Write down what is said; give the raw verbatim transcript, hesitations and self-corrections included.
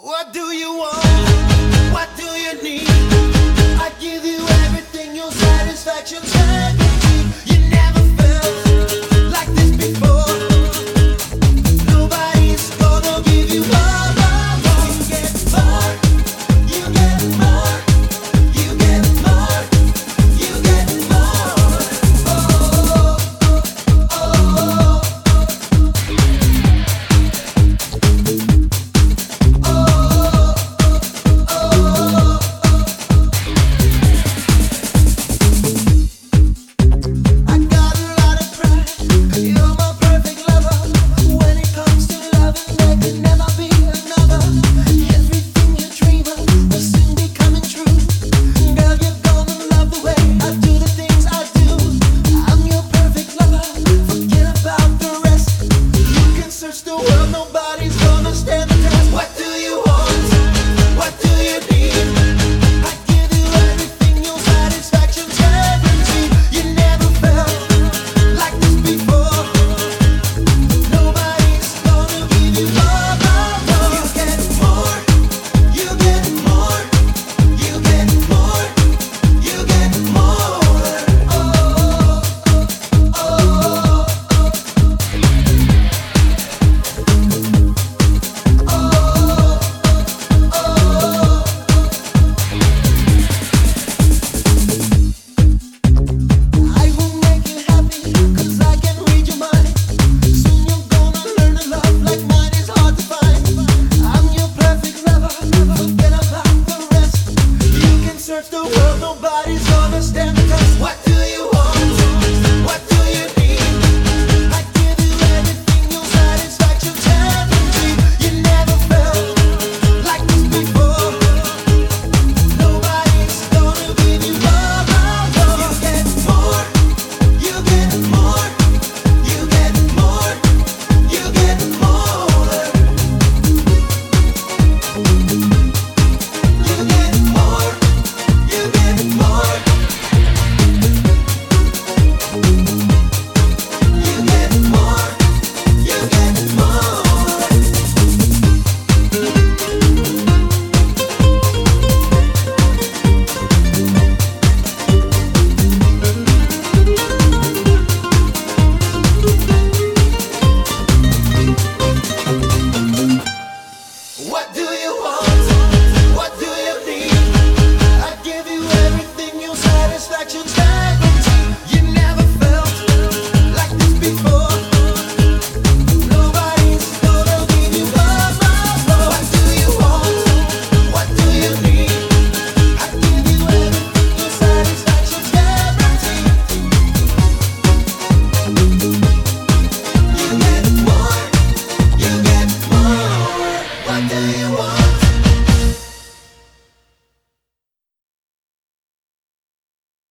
What do you want? What do you need? I give you everything, your satisfaction's guaranteed. You never felt like this before. Nobody's gonna give you more, more, more. You get more, you get more, you get more, you get more. Oh, oh, oh, I got a lot of pride. You're my perfect lover. When it comes to loving, there can never be another. Everything you dream of will soon be coming true. Girl, you're gonna love the way I do the things I do. I'm your perfect lover. Forget about the rest. You can search the world, nobody's gonna stand the test. What do you want? What do you need? I give you everything, your satisfaction's guaranteed. You never felt like this before. Nobody's gonna give you more, more, more. You get more, you get more, you get more, you get more. Oh, oh, oh, I will make you happy, 'cause I can read your mind. Soon you're gonna learn to love like mine is hard to find. I'm your perfect lover, forget about the rest. You can search the world, nobody's gonna stand the test. What do you want? What do you need? I give you everything, your satisfaction's guaranteed. You never felt like this before. Nobody's gonna give you more, more, more. You get more, you get more, you get more, you get more. You get more, you get more, you get more, you get more. What do you want?